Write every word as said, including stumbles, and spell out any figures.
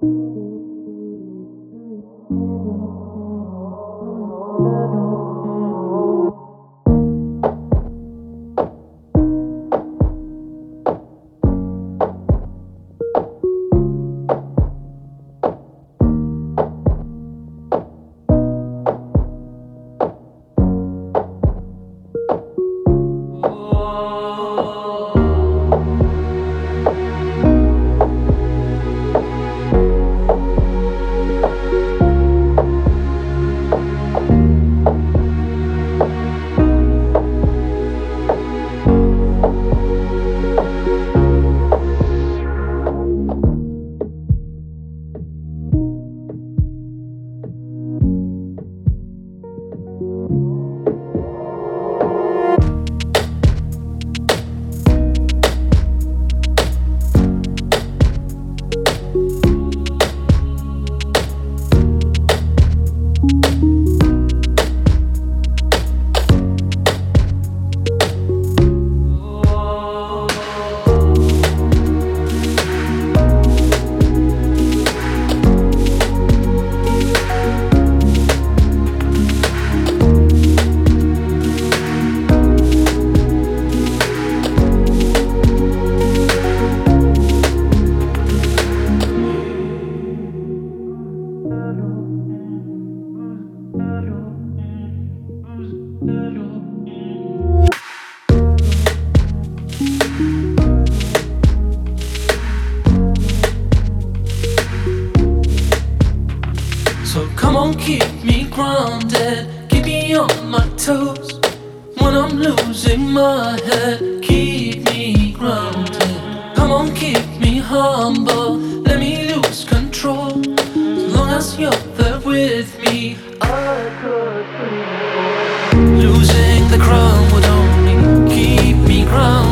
So come on, keep me grounded, keep me on my toes. When I'm losing my head, keep me grounded. Come on, keep me humble, let me lose control. As long as you're there with me, I could breathe. Losing the crown would only keep me grounded.